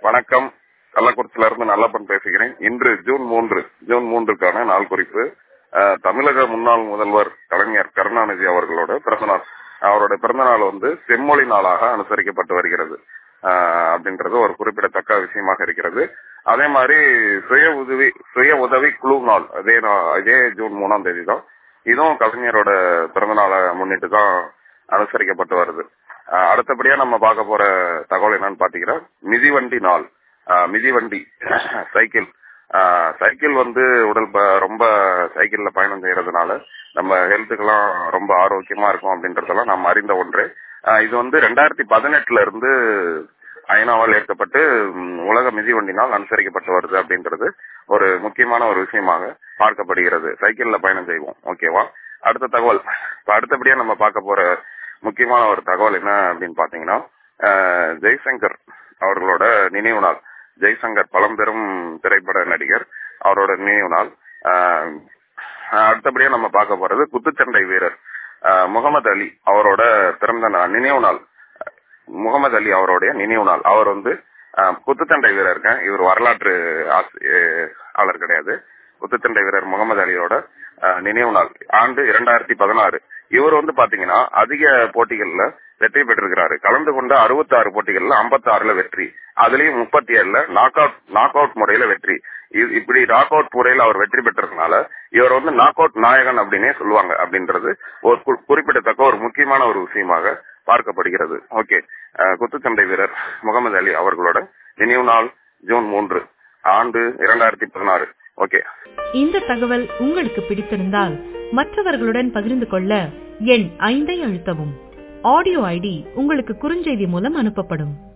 வணக்கம். கள்ளக்குறிச்சியில இருந்து நல்லப்பன் பேசுகிறேன். இன்று ஜூன் 3க்கான நாள் குறிப்பு. தமிழக முன்னாள் முதல்வர் கலைஞர் கருணாநிதி அவர்களோட பிறந்தநாள். அவருடைய பிறந்தநாள் செம்மொழி நாளாக அனுசரிக்கப்பட்டு வருகிறது அப்படின்றது ஒரு குறிப்பிடத்தக்க விஷயமாக இருக்கிறது. அதே மாதிரி சுய உதவி குழு நாள் இதே ஜூன் 3ஆம் தேதி தான். இதுவும் கலைஞரோட பிறந்தநாளை முன்னிட்டு தான் அனுசரிக்கப்பட்டு வருது. அடுத்தபடியா நம்ம பார்க்க போற தகவல் என்னன்னு பாத்தீங்கன்னா மிதிவண்டி நாள். மிதிவண்டி சைக்கிள் உடல் ரொம்ப சைக்கிள்ல பயணம் செய்யறதுனால நம்ம ஹெல்த்துக்கெல்லாம் ரொம்ப ஆரோக்கியமா இருக்கும் அப்படின்றதெல்லாம் நாம் அறிந்த ஒன்று. இது 2018 இருந்து ஐநாவால் ஏற்கப்பட்டு உலக மிதிவண்டி நாள் அனுசரிக்கப்பட்டு வருது அப்படின்றது ஒரு முக்கியமான ஒரு விஷயமாக பார்க்கப்படுகிறது. சைக்கிள்ல பயணம் செய்வோம். ஓகேவா? அடுத்த தகவல் அடுத்தபடியா நம்ம பார்க்க போற முக்கியமான ஒரு தகவல் என்ன அப்படின்னு பாத்தீங்கன்னா ஜெய்சங்கர் அவர்களோட நினைவு நாள். ஜெய்சங்கர் பழம்பெரும் திரைப்பட நடிகர், அவரோட நினைவு நாள். அடுத்தபடியா நம்ம பார்க்க போறது குத்துச்சண்டை வீரர் முகமது அலி அவரோட பிறந்த நினைவு நாள். முகமது அலி அவருடைய நினைவு நாள். அவர் குத்துச்சண்டை வீரர். இவர் வரலாற்று ஆளர் கிடையாது. குத்துச்சண்டை வீரர் முகமது அலியோட நினைவு நாள். ஆண்டு 2016. இவர் பாத்தீங்கன்னா அதிக போட்டிகள்ல வெற்றி பெற்றிருக்கிறாரு. கலந்து கொண்ட 66 போட்டிகள்ல 56ல வெற்றி, அதுலயும் 37ல நாக் அவுட் முறையில வெற்றி. இப்படி நாக் அவுட் முறையில அவர் வெற்றி பெற்றதுனால இவர் நாக் அவுட் நாயகன் அப்படின்னே சொல்லுவாங்க அப்படின்றது ஒரு குறிப்பிடத்தக்க ஒரு முக்கியமான ஒரு விஷயமாக பார்க்கப்படுகிறது. ஓகே, குத்துச்சண்டை வீரர் முகமது அலி அவர்களோட நினைவு நாள் ஜூன் 3, ஆண்டு 2016. ஓகே, இந்த தகவல் உங்களுக்கு பிடித்திருந்தால் மற்றவர்களுடன் பகிர்ந்து கொள்ள எண் 5 அழுத்தவும். ஆடியோ ஐடி உங்களுக்கு குறுஞ்செய்தி மூலம் அனுப்பப்படும்.